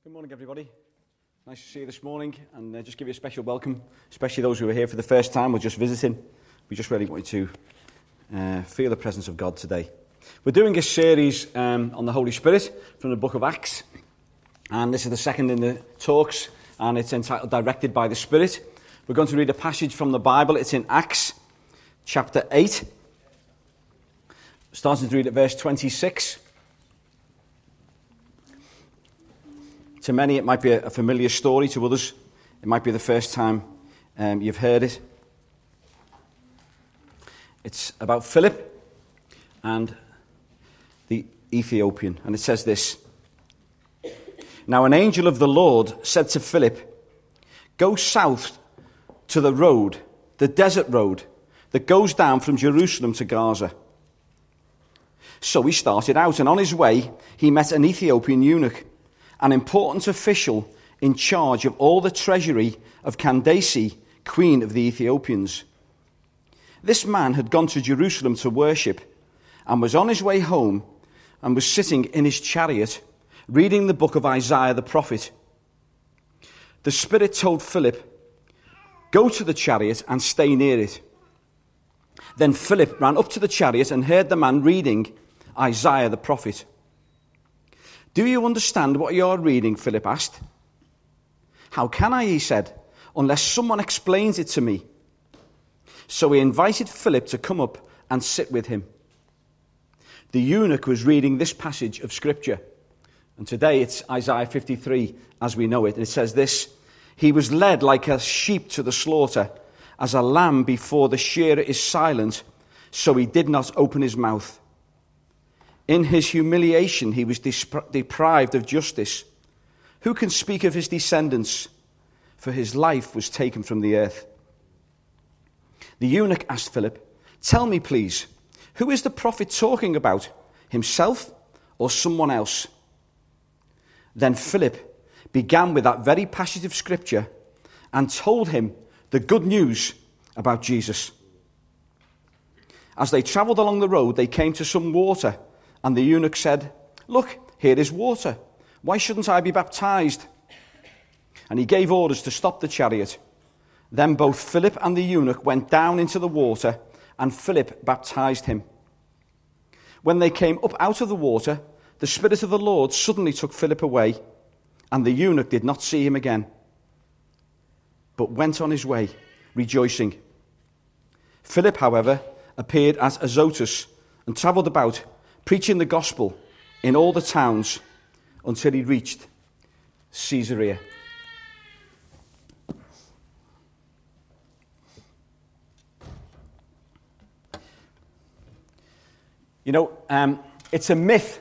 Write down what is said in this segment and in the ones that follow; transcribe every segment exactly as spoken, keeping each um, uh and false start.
Good morning, everybody. Nice to see you this morning, and uh, just give you a special welcome, especially those who are here for the first time or just visiting. We just really want you to uh, feel the presence of God today. We're doing a series um, on the Holy Spirit from the book of Acts, and this is the second in the talks, and it's entitled Directed by the Spirit. We're going to read a passage from the Bible. It's in Acts chapter eight, starting to read at verse twenty-six. To many, it might be a familiar story. To others, it might be the first time um, you've heard it. It's about Philip and the Ethiopian. And it says this: Now an angel of the Lord said to Philip, Go south to the road, the desert road, that goes down from Jerusalem to Gaza. So he started out, and on his way, he met an Ethiopian eunuch, an important official in charge of all the treasury of Candace, queen of the Ethiopians. This man had gone to Jerusalem to worship and was on his way home and was sitting in his chariot reading the book of Isaiah the prophet. The Spirit told Philip, Go to the chariot and stay near it. Then Philip ran up to the chariot and heard the man reading Isaiah the prophet. Do you understand what you are reading? Philip asked. How can I, he said, unless someone explains it to me? So he invited Philip to come up and sit with him. The eunuch was reading this passage of Scripture. And today it's Isaiah fifty-three as we know it. And it says this: He was led like a sheep to the slaughter, as a lamb before the shearer is silent, so he did not open his mouth. In his humiliation, he was despr- deprived of justice. Who can speak of his descendants? For his life was taken from the earth. The eunuch asked Philip, Tell me, please, who is the prophet talking about, himself or someone else? Then Philip began with that very passage of Scripture and told him the good news about Jesus. As they travelled along the road, they came to some water. And the eunuch said, Look, here is water. Why shouldn't I be baptized? And he gave orders to stop the chariot. Then both Philip and the eunuch went down into the water, and Philip baptized him. When they came up out of the water, the Spirit of the Lord suddenly took Philip away, and the eunuch did not see him again, but went on his way, rejoicing. Philip, however, appeared at Azotus and travelled about, preaching the gospel in all the towns until he reached Caesarea. You know, um, it's a myth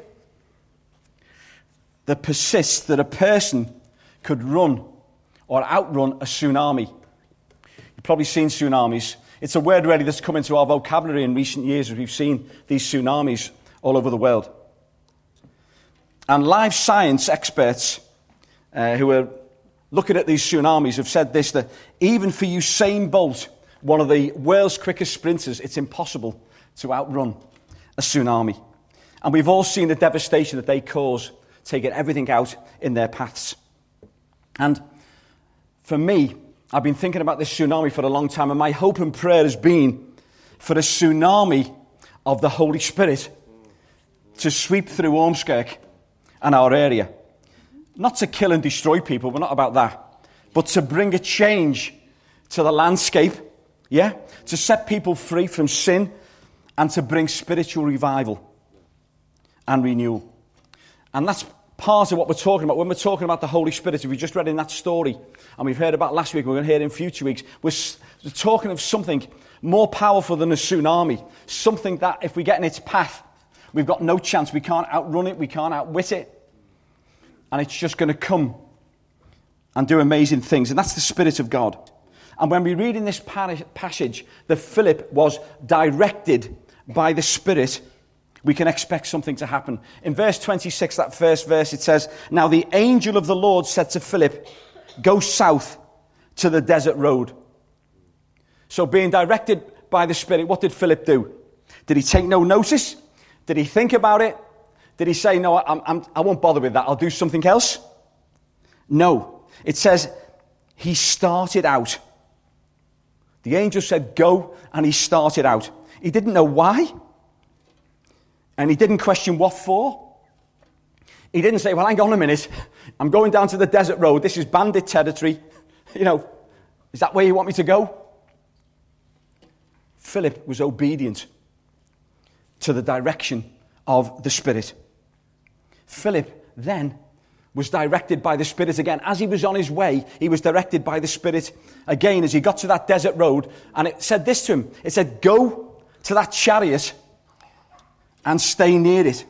that persists that a person could run or outrun a tsunami. You've probably seen tsunamis. It's a word really that's come into our vocabulary in recent years as we've seen these tsunamis all over the world. And life science experts uh, who are looking at these tsunamis have said this, that even for Usain Bolt, one of the world's quickest sprinters, it's impossible to outrun a tsunami. And we've all seen the devastation that they cause, taking everything out in their paths. And for me, I've been thinking about this tsunami for a long time, and my hope and prayer has been for a tsunami of the Holy Spirit to sweep through Ormskirk and our area. Not to kill and destroy people, we're not about that, but to bring a change to the landscape, yeah? To set people free from sin and to bring spiritual revival and renewal. And that's part of what we're talking about. When we're talking about the Holy Spirit, if we just read in that story, and we've heard about last week, we're going to hear it in future weeks, we're talking of something more powerful than a tsunami. Something that, if we get in its path, we've got no chance. We can't outrun it. We can't outwit it. And it's just going to come and do amazing things. And that's the Spirit of God. And when we read in this passage that Philip was directed by the Spirit, we can expect something to happen. In verse twenty-six, that first verse, it says, Now the angel of the Lord said to Philip, Go south to the desert road. So being directed by the Spirit, what did Philip do? Did he take no notice? Did he think about it? Did he say, no, I'm, I'm, I won't bother with that, I'll do something else? No. It says he started out. The angel said, go, and he started out. He didn't know why. And he didn't question what for. He didn't say, well, hang on a minute. I'm going down to the desert road. This is bandit territory. You know, is that where you want me to go? Philip was obedient to the direction of the Spirit. Philip then was directed by the Spirit again. As he was on his way, he was directed by the Spirit again as he got to that desert road. And it said this to him. It said, go to that chariot and stay near it.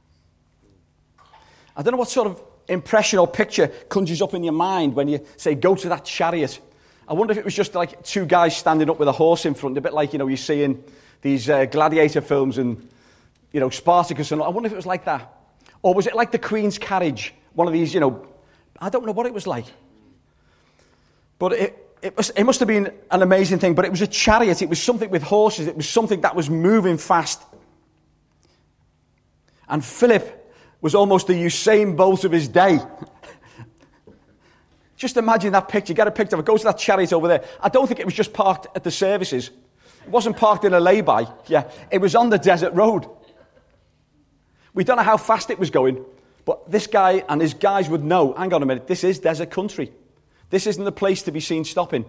I don't know what sort of impression or picture conjures up in your mind when you say, go to that chariot. I wonder if it was just like two guys standing up with a horse in front, a bit like, you know, you see in these uh, gladiator films and, you know, Spartacus and all. I wonder if it was like that. Or was it like the Queen's carriage? One of these, you know, I don't know what it was like. But it, it, was, it must have been an amazing thing. But it was a chariot. It was something with horses. It was something that was moving fast. And Philip was almost the Usain Bolt of his day. Just imagine that picture. Get a picture of it. Go to that chariot over there. I don't think it was just parked at the services. It wasn't parked in a lay-by. Yeah, it was on the desert road. We don't know how fast it was going, but this guy and his guys would know, hang on a minute, this is desert country. This isn't the place to be seen stopping.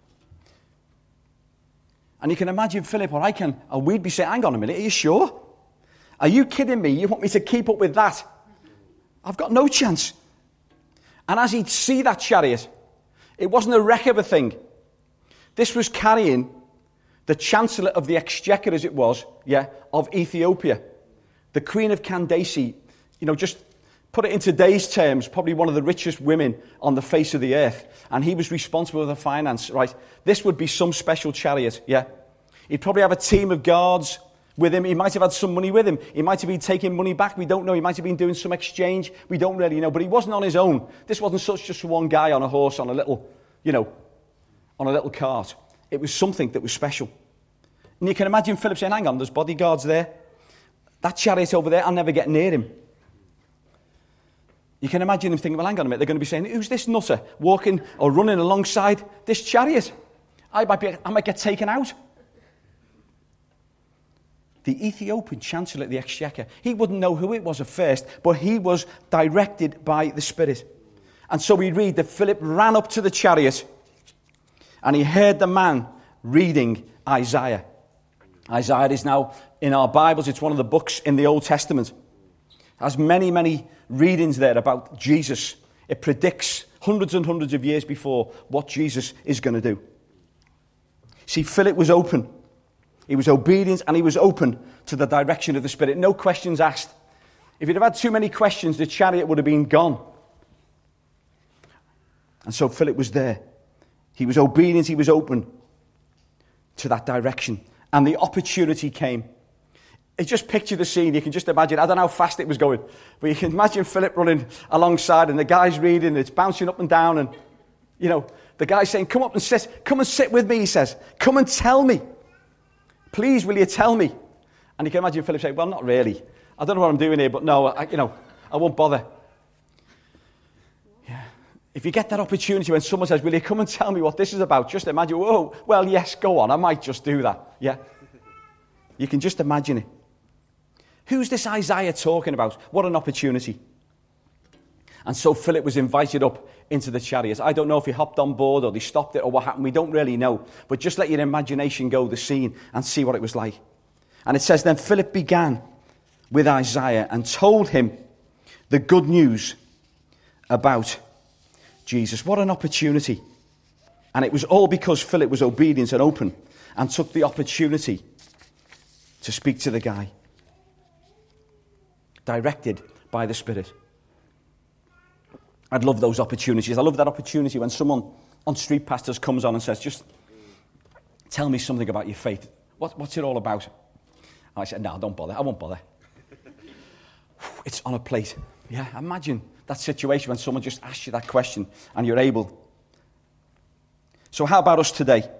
And you can imagine Philip, or I can, or we'd be saying, hang on a minute, are you sure? Are you kidding me? You want me to keep up with that? I've got no chance. And as he'd see that chariot, it wasn't a wreck of a thing. This was carrying the Chancellor of the Exchequer, as it was, yeah, of Ethiopia. The Queen of Candace, you know, just put it in today's terms, probably one of the richest women on the face of the earth. And he was responsible for the finance, right? This would be some special chariot, yeah. He'd probably have a team of guards with him. He might have had some money with him. He might have been taking money back. We don't know. He might have been doing some exchange. We don't really know. But he wasn't on his own. This wasn't such just one guy on a horse on a little, you know, on a little cart. It was something that was special. And you can imagine Philip saying, hang on, there's bodyguards there. That chariot over there, I'll never get near him. You can imagine them thinking, well, hang on a minute. They're going to be saying, who's this nutter walking or running alongside this chariot? I might, be, I might get taken out. The Ethiopian Chancellor of the Exchequer, he wouldn't know who it was at first, but he was directed by the Spirit. And so we read that Philip ran up to the chariot and he heard the man reading Isaiah. Isaiah is now in our Bibles. It's one of the books in the Old Testament. It has many, many readings there about Jesus. It predicts hundreds and hundreds of years before what Jesus is going to do. See, Philip was open. He was obedient and he was open to the direction of the Spirit. No questions asked. If he'd have had too many questions, the chariot would have been gone. And so Philip was there. He was obedient. He was open to that direction. And the opportunity came. You just picture the scene. You can just imagine. I don't know how fast it was going. But you can imagine Philip running alongside and the guy's reading. And it's bouncing up and down. And, you know, the guy's saying, come up and sit. Come and sit with me, he says. Come and tell me. Please, will you tell me? And you can imagine Philip saying, well, not really. I don't know what I'm doing here, but no, I, you know, I won't bother. Yeah. If you get that opportunity when someone says, will you come and tell me what this is about? Just imagine, whoa, well, yes, go on. I might just do that. Yeah. You can just imagine it. Who's this Isaiah talking about? What an opportunity. And so Philip was invited up into the chariot. I don't know if he hopped on board or they stopped it or what happened. We don't really know. But just let your imagination go the scene and see what it was like. And it says, then Philip began with Isaiah and told him the good news about Jesus. What an opportunity. And it was all because Philip was obedient and open and took the opportunity to speak to the guy. Directed by the Spirit. I'd love those opportunities. I love that opportunity when someone on Street Pastors comes on and says, just tell me something about your faith. What, what's it all about? And I said, no, don't bother. I won't bother. It's on a plate. Yeah, imagine that situation when someone just asks you that question and you're able. So how about us today?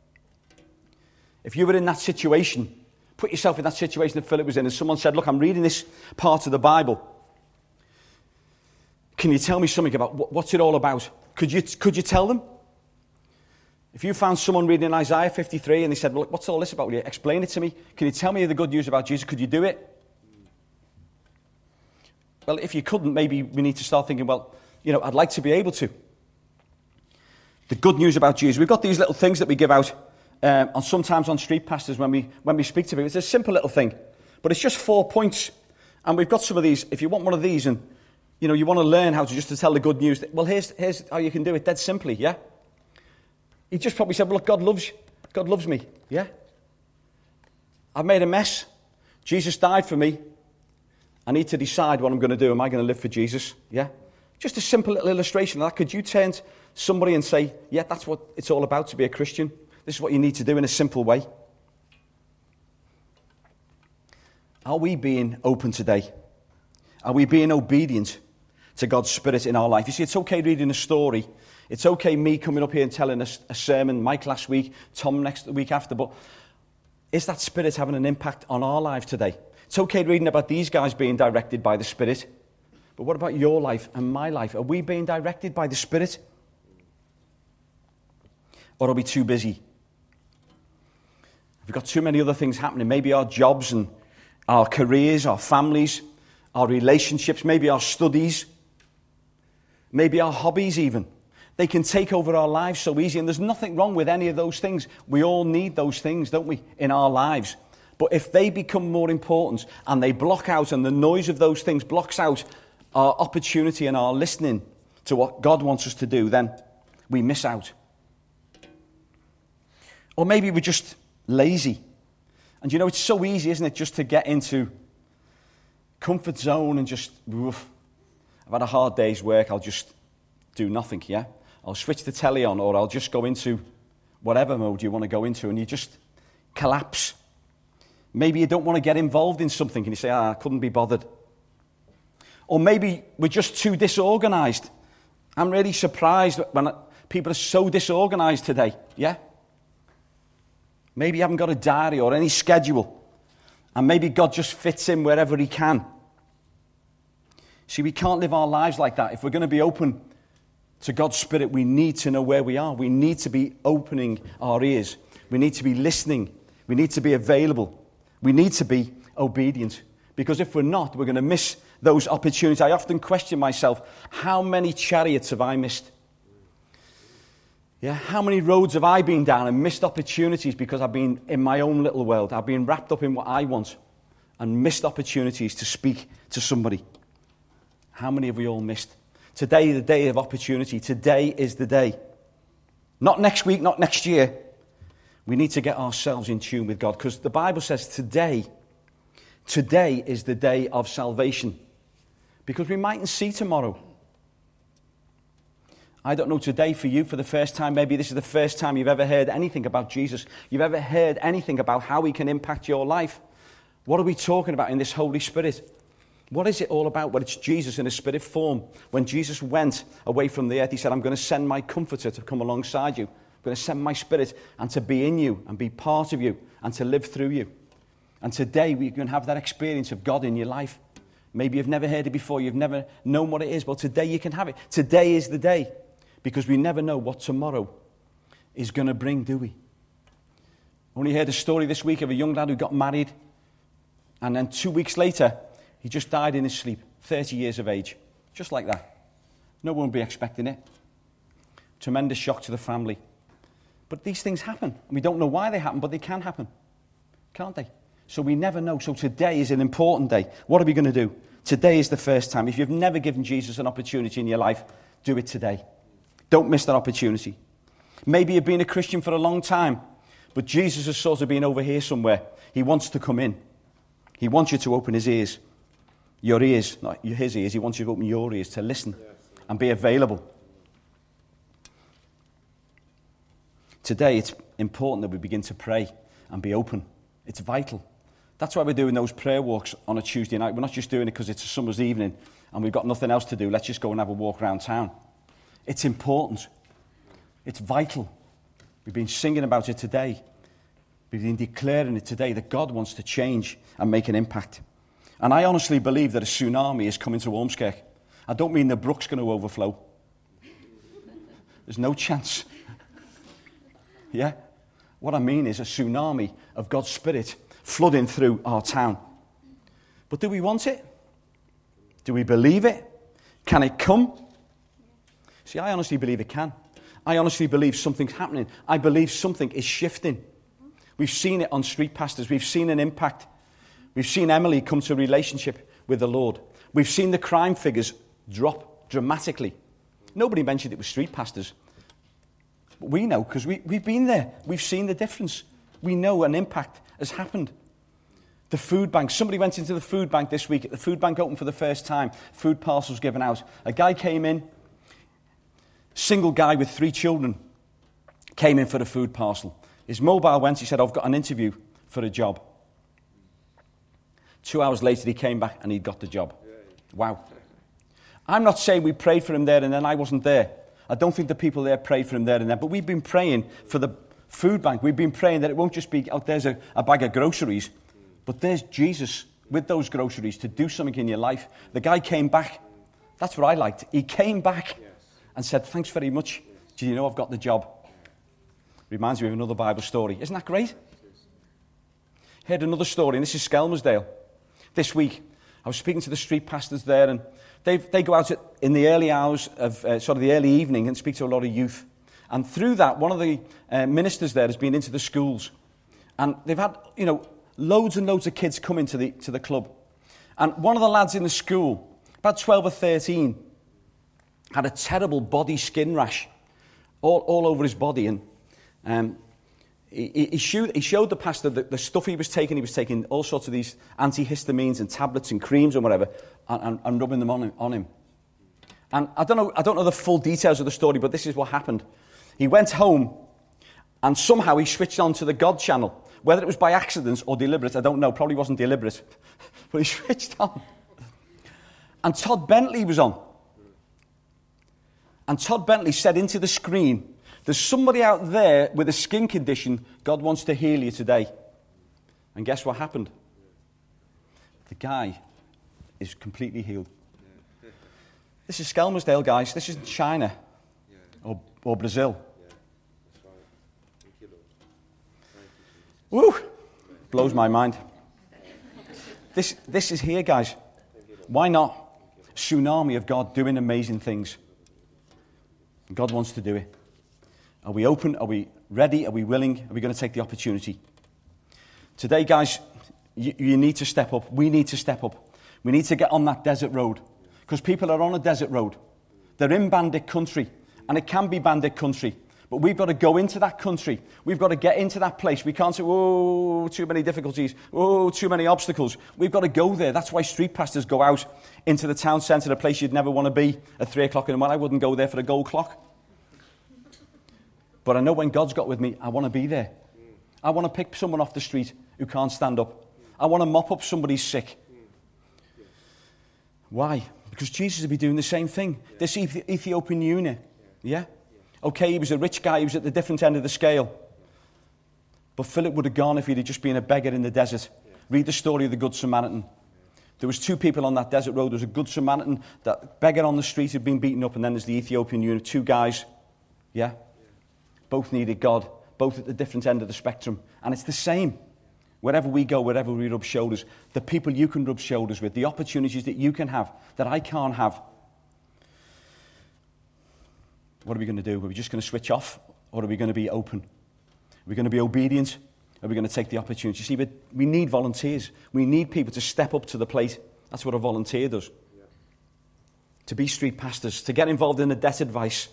If you were in that situation, put yourself in that situation that Philip was in, and someone said, look, I'm reading this part of the Bible. Can you tell me something about what, what's it all about? Could you, could you tell them? If you found someone reading Isaiah fifty-three and they said, well, what's all this about? Will you explain it to me? Can you tell me the good news about Jesus? Could you do it? Well, if you couldn't, maybe we need to start thinking, well, you know, I'd like to be able to. The good news about Jesus. We've got these little things that we give out um, on sometimes on street pastors when we when we speak to people. It's a simple little thing, but it's just four points. And we've got some of these. If you want one of these and, you know, you want to learn how to just to tell the good news, well, here's, here's how you can do it dead simply, yeah? He just probably said, well, look, God loves you. God loves me, yeah? I've made a mess. Jesus died for me. I need to decide what I'm going to do. Am I going to live for Jesus? Yeah? Just a simple little illustration of that. Could you turn to somebody and say, yeah, that's what it's all about to be a Christian. This is what you need to do in a simple way. Are we being open today? Are we being obedient to God's Spirit in our life? You see, it's okay reading a story. It's okay me coming up here and telling a, a sermon, Mike last week, Tom next the week after, but is that Spirit having an impact on our lives today? It's okay reading about these guys being directed by the Spirit, but what about your life and my life? Are we being directed by the Spirit? Or are we too busy? We've got too many other things happening. Maybe our jobs and our careers, our families, our relationships, maybe our studies, maybe our hobbies even. They can take over our lives so easy, and there's nothing wrong with any of those things. We all need those things, don't we, in our lives. But if they become more important and they block out, and the noise of those things blocks out our opportunity and our listening to what God wants us to do, then we miss out. Or maybe we're just lazy. And you know, it's so easy, isn't it, just to get into comfort zone and just, oof, I've had a hard day's work, I'll just do nothing, yeah? I'll switch the telly on, or I'll just go into whatever mode you want to go into, and you just collapse. Maybe you don't want to get involved in something, and you say, ah, I couldn't be bothered. Or maybe we're just too disorganized. I'm really surprised when people are so disorganized today, yeah? Maybe you haven't got a diary or any schedule. And maybe God just fits in wherever he can. See, we can't live our lives like that. If we're going to be open to God's Spirit, we need to know where we are. We need to be opening our ears. We need to be listening. We need to be available. We need to be obedient. Because if we're not, we're going to miss those opportunities. I often question myself, how many chariots have I missed? Yeah, how many roads have I been down and missed opportunities because I've been in my own little world? I've been wrapped up in what I want and missed opportunities to speak to somebody. How many have we all missed? Today, the day of opportunity. Today is the day. Not next week, not next year. We need to get ourselves in tune with God, because the Bible says today, today is the day of salvation. Because we mightn't see tomorrow. I don't know, today for you, for the first time, maybe this is the first time you've ever heard anything about Jesus. You've ever heard anything about how he can impact your life. What are we talking about in this Holy Spirit? What is it all about? Well, it's Jesus in a spirit form. When Jesus went away from the earth, he said, I'm going to send my comforter to come alongside you. I'm going to send my Spirit and to be in you and be part of you and to live through you. And today we can have that experience of God in your life. Maybe you've never heard it before. You've never known what it is. Well, today you can have it. Today is the day. Because we never know what tomorrow is going to bring, do we? Only heard a story this week of a young lad who got married, and then two weeks later, he just died in his sleep, thirty years of age. Just like that. No one would be expecting it. Tremendous shock to the family. But these things happen. And we don't know why they happen, but they can happen. Can't they? So we never know. So today is an important day. What are we going to do? Today is the first time. If you've never given Jesus an opportunity in your life, do it today. Don't miss that opportunity. Maybe you've been a Christian for a long time, but Jesus has sort of been over here somewhere. He wants to come in. He wants you to open his ears. Your ears, not his ears. He wants you to open your ears to listen and be available. Today, it's important that we begin to pray and be open. It's vital. That's why we're doing those prayer walks on a Tuesday night. We're not just doing it because it's a summer's evening and we've got nothing else to do. Let's just go and have a walk around town. It's important. It's vital. We've been singing about it today. We've been declaring it today that God wants to change and make an impact. And I honestly believe that a tsunami is coming to Ormskirk. I don't mean the brook's going to overflow. There's no chance. Yeah? What I mean is a tsunami of God's Spirit flooding through our town. But do we want it? Do we believe it? Can it come? See, I honestly believe it can. I honestly believe something's happening. I believe something is shifting. We've seen it on street pastors. We've seen an impact. We've seen Emily come to a relationship with the Lord. We've seen the crime figures drop dramatically. Nobody mentioned it was street pastors. But we know because we, we've been there. We've seen the difference. We know an impact has happened. The food bank. Somebody went into the food bank this week. The food bank opened for the first time. Food parcels given out. A guy came in. Single guy with three children came in for the food parcel. His mobile went. He said, I've got an interview for a job. Two hours later, he came back and he'd got the job. Wow. I'm not saying we prayed for him there and then I wasn't there. I don't think the people there prayed for him there and then. But we've been praying for the food bank. We've been praying that it won't just be, oh, there's a, a bag of groceries. But there's Jesus with those groceries to do something in your life. The guy came back. That's what I liked. He came back and said, thanks very much. Do you know I've got the job? Reminds me of another Bible story. Isn't that great? Heard another story, and this is Skelmersdale. This week, I was speaking to the street pastors there, and they they go out at, in the early hours of uh, sort of the early evening and speak to a lot of youth. And through that, one of the uh, ministers there has been into the schools, and they've had you know loads and loads of kids come into the to the club. And one of the lads in the school, about twelve or thirteen, had a terrible body skin rash all all over his body, and um, He, he, showed, he showed the pastor the, the stuff he was taking. He was taking all sorts of these antihistamines and tablets and creams and whatever, and, and, and rubbing them on him, on him. And I don't know, I don't know the full details of the story, but this is what happened. He went home, and somehow he switched on to the God channel. Whether it was by accident or deliberate, I don't know. Probably wasn't deliberate, but he switched on. And Todd Bentley was on. And Todd Bentley said into the screen, there's somebody out there with a skin condition. God wants to heal you today. And guess what happened? The guy is completely healed. This is Skelmersdale, guys. This isn't China or, or Brazil. Woo! Blows my mind. This, this is here, guys. Why not? Tsunami of God doing amazing things. God wants to do it. Are we open? Are we ready? Are we willing? Are we going to take the opportunity? Today, guys, you, you need to step up. We need to step up. We need to get on that desert road. Because people are on a desert road. They're in bandit country. And it can be bandit country. But we've got to go into that country. We've got to get into that place. We can't say, oh, too many difficulties. Oh, too many obstacles. We've got to go there. That's why street pastors go out into the town centre, a place you'd never want to be at three o'clock in the morning. I wouldn't go there for a gold clock. But I know when God's got with me, I want to be there. I want to pick someone off the street who can't stand up. I want to mop up somebody's sick. Why? Because Jesus would be doing the same thing. This Ethiopian eunuch, yeah? Okay, he was a rich guy. He was at the different end of the scale. But Philip would have gone if he'd have just been a beggar in the desert. Read the story of the Good Samaritan. There was two people on that desert road. There was a Good Samaritan, that beggar on the street had been beaten up, and then there's the Ethiopian eunuch. Two guys, yeah? Both needed God, both at the different end of the spectrum. And it's the same. Wherever we go, wherever we rub shoulders, the people you can rub shoulders with, the opportunities that you can have, that I can't have. What are we going to do? Are we just going to switch off? Or are we going to be open? Are we going to be obedient? Are we going to take the opportunity? See, but we need volunteers. We need people to step up to the plate. That's what a volunteer does. Yeah. To be street pastors, to get involved in the debt advice.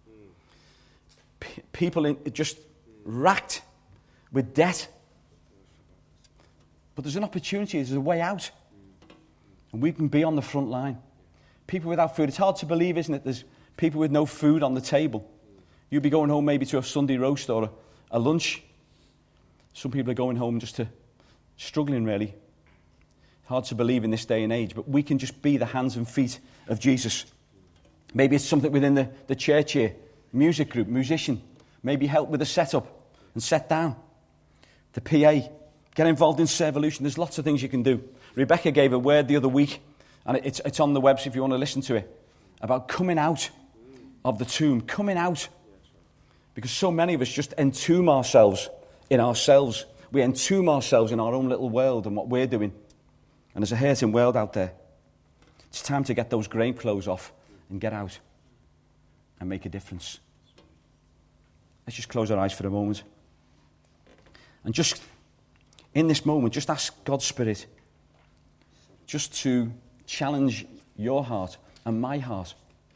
P- people in, just racked with debt. But there's an opportunity, there's a way out. And we can be on the front line. People without food. It's hard to believe, isn't it? There's people with no food on the table. You'll be going home maybe to a Sunday roast or a, a lunch. Some people are going home just to, struggling really. Hard to believe in this day and age, but we can just be the hands and feet of Jesus. Maybe it's something within the, the church here. Music group, musician. Maybe help with the setup and set down. The P A. Get involved in Servolution. There's lots of things you can do. Rebecca gave a word the other week, and it's, it's on the website if you want to listen to it. about coming out of the tomb, coming out. Because so many of us just entomb ourselves in ourselves. We entomb ourselves in our own little world and what we're doing. And there's a hurting world out there. It's time to get those grave clothes off and get out and make a difference. Let's just close our eyes for a moment. And just, in this moment, just ask God's Spirit just to challenge your heart and my heart.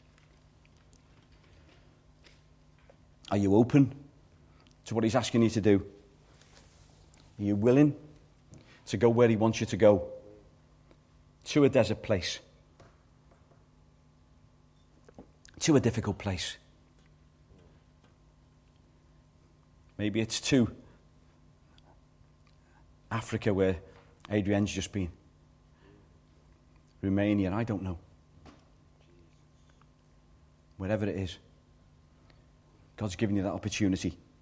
Are you open to what he's asking you to do? Are you willing to go where he wants you to go? To a desert place. To a difficult place. Maybe it's to Africa, where Adrienne's just been. Romania, I don't know. Wherever it is, God's given you that opportunity.